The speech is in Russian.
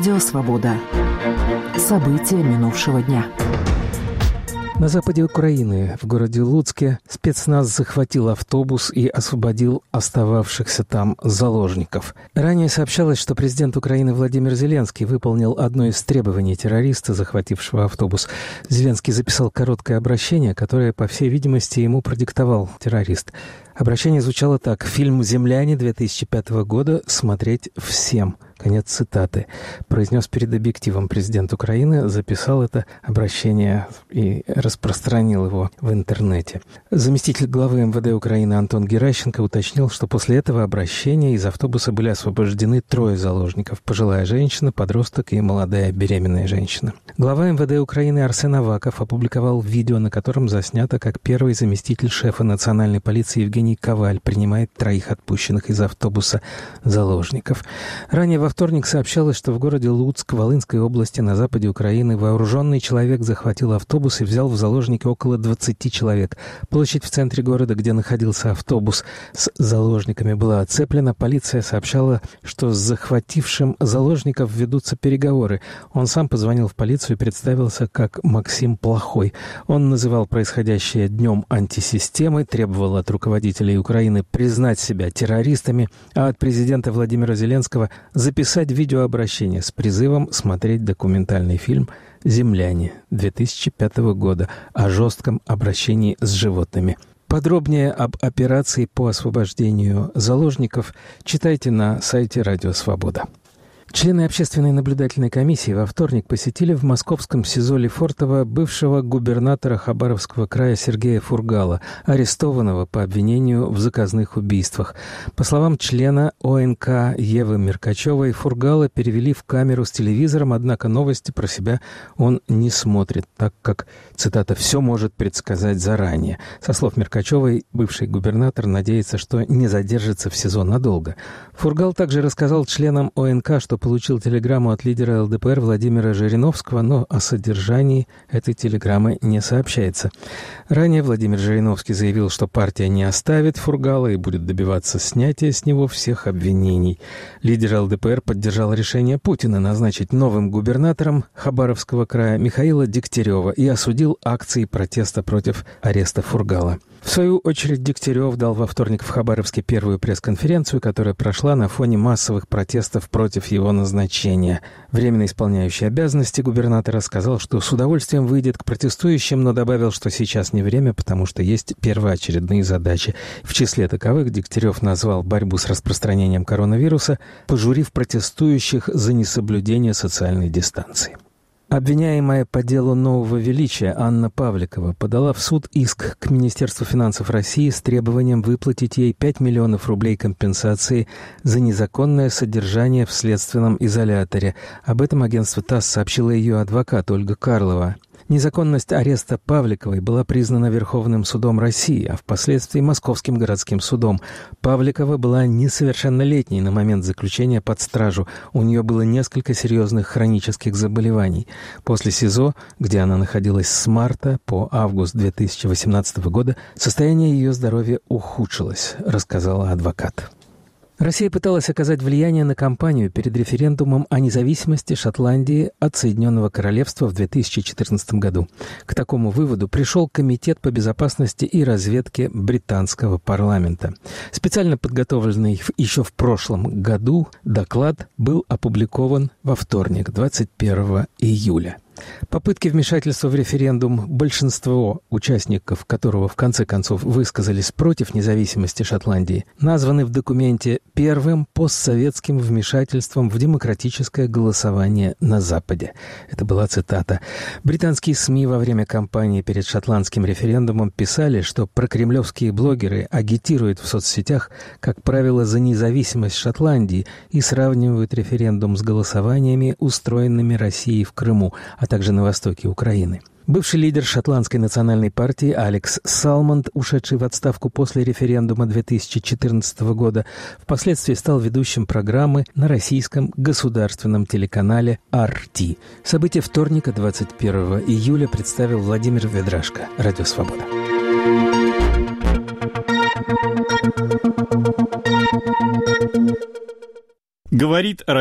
Радио «Свобода». События минувшего дня. На западе Украины, в городе Луцке, спецназ захватил автобус и освободил остававшихся там заложников. Ранее сообщалось, что президент Украины Владимир Зеленский выполнил одно из требований террориста, захватившего автобус. Зеленский записал короткое обращение, которое, по всей видимости, ему продиктовал террорист. Обращение звучало так: «Фильм «Земляне» 2005 года смотреть всем». Конец цитаты. Произнес перед объективом президент Украины, записал это обращение и распространил его в интернете. Заместитель главы МВД Украины Антон Геращенко уточнил, что после этого обращения из автобуса были освобождены 3 заложников: пожилая женщина, подросток и молодая беременная женщина. Глава МВД Украины Арсен Аваков опубликовал видео, на котором заснято, как первый заместитель шефа национальной полиции Евгений Коваль принимает 3 отпущенных из автобуса заложников. Ранее во вторник сообщалось, что в городе Луцк, Волынской области, на западе Украины, вооруженный человек захватил автобус и взял в заложники около 20 человек. Площадь в центре города, где находился автобус с заложниками, была оцеплена. Полиция сообщала, что с захватившим заложников ведутся переговоры. Он сам позвонил в полицию и представился как Максим Плохой. Он называл происходящее днем антисистемы, требовал от руководителей Украины признать себя террористами, а от президента Владимира Зеленского записать видеообращение с призывом смотреть документальный фильм «Земляне» 2005 года о жестком обращении с животными. Подробнее об операции по освобождению заложников читайте на сайте «Радио Свобода». Члены общественной наблюдательной комиссии во вторник посетили в московском СИЗО Лефортово бывшего губернатора Хабаровского края Сергея Фургала, арестованного по обвинению в заказных убийствах. По словам члена ОНК Евы Меркачевой, Фургала перевели в камеру с телевизором, однако новости про себя он не смотрит, так как, цитата, «все может предсказать заранее». Со слов Меркачевой, бывший губернатор надеется, что не задержится в СИЗО надолго. Фургал также рассказал членам ОНК, что получил телеграмму от лидера ЛДПР Владимира Жириновского, но о содержании этой телеграммы не сообщается. Ранее Владимир Жириновский заявил, что партия не оставит Фургала и будет добиваться снятия с него всех обвинений. Лидер ЛДПР поддержал решение Путина назначить новым губернатором Хабаровского края Михаила Дегтярева и осудил акции протеста против ареста Фургала. В свою очередь Дегтярев дал во вторник в Хабаровске первую пресс-конференцию, которая прошла на фоне массовых протестов против его назначения. Временно исполняющий обязанности губернатора сказал, что с удовольствием выйдет к протестующим, но добавил, что сейчас не время, потому что есть первоочередные задачи. В числе таковых Дегтярев назвал борьбу с распространением коронавируса, пожурив протестующих за несоблюдение социальной дистанции. Обвиняемая по делу нового величия Анна Павликова подала в суд иск к Министерству финансов России с требованием выплатить ей 5 миллионов рублей компенсации за незаконное содержание в следственном изоляторе. Об этом агентство ТАСС сообщила ее адвокат Ольга Карлова. Незаконность ареста Павликовой была признана Верховным судом России, а впоследствии Московским городским судом. Павликова была несовершеннолетней на момент заключения под стражу. У нее было несколько серьезных хронических заболеваний. После СИЗО, где она находилась с марта по август 2018 года, состояние ее здоровья ухудшилось, рассказала адвокат. Россия пыталась оказать влияние на кампанию перед референдумом о независимости Шотландии от Соединенного Королевства в 2014 году. К такому выводу пришел Комитет по безопасности и разведке британского парламента. Специально подготовленный еще в прошлом году доклад был опубликован во вторник, 21 июля. Попытки вмешательства в референдум, большинство участников которого в конце концов высказались против независимости Шотландии, названы в документе первым постсоветским вмешательством в демократическое голосование на Западе. Это была цитата. Британские СМИ во время кампании перед шотландским референдумом писали, что прокремлевские блогеры агитируют в соцсетях, как правило, за независимость Шотландии и сравнивают референдум с голосованиями, устроенными Россией в Крыму, а также на востоке Украины. Бывший лидер шотландской национальной партии Алекс Салмонд, ушедший в отставку после референдума 2014 года, впоследствии стал ведущим программы на российском государственном телеканале RT. События вторника, 21 июля, представил Владимир Ведрашко. Радио «Свобода». Говорит